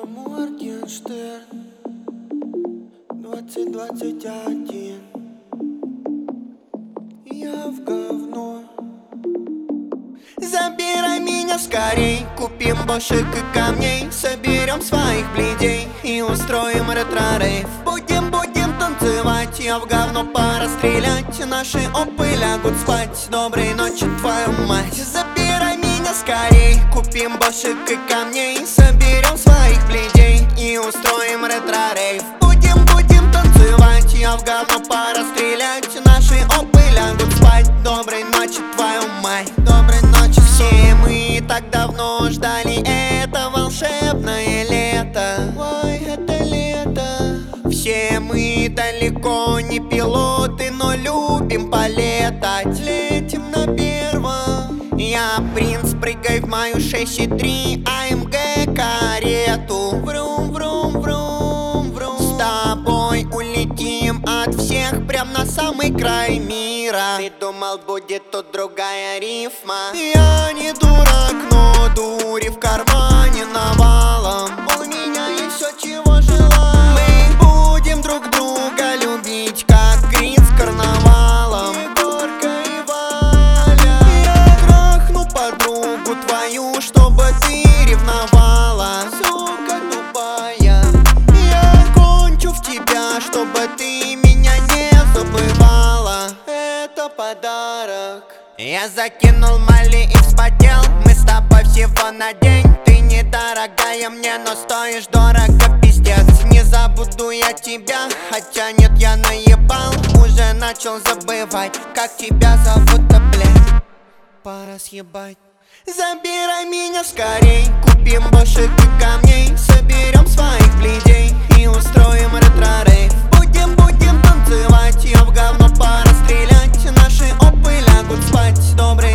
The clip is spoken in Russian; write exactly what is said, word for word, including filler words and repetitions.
Я Моргенштерн, двадцать двадцать один. Я в говно. Забирай меня скорей, купим бошек и камней, соберем своих бледей и устроим ретро-рейв. Будем, будем танцевать, я в говно, пора стрелять. Наши опы лягут спать, доброй ночи, твою мать. Забирай меня скорей, купим бошек и камней, соберем своих бледей и устроим ретро-рейв. Будем, будем танцевать, я в говно, пора стрелять. Наши опы лягут спать, доброй ночи, твою мать. Доброй ночи. Все мы так давно ждали это волшебное лето. Ой, это лето. Все мы далеко не пилоты, но любим полетать. Летим на первом. Я принц, прыгай в мою шесть и три АМГ карету. Врум, врум, врум, врум. С тобой улетим от всех прям на самый край мира. Ты думал, будет тут другая рифма? Я не дурак, но дури в кармане навалом. У меня есть все, чего желаю. Мы будем друг друга любить, как Крис с карнавалом. Егорка и Валя. Я трахну подругу твою, чтобы ты ревновала. Сука тупая. Я кончу в тебя, чтобы ты меня не забывала. Это подарок. Я закинул мали и вспотел. Мы с тобой всего на день. Ты недорогая мне, но стоишь дорого, пиздец. Не забуду я тебя, хотя нет, я наебал. Уже начал забывать, как тебя зовут-то, блядь. Пора съебать. Забирай меня скорей, купим бошек и камней, соберем своих бледей и устроим ретро-рейв. Будем, будем танцевать, я в говно, пора стрелять. Наши опы лягут спать, добрый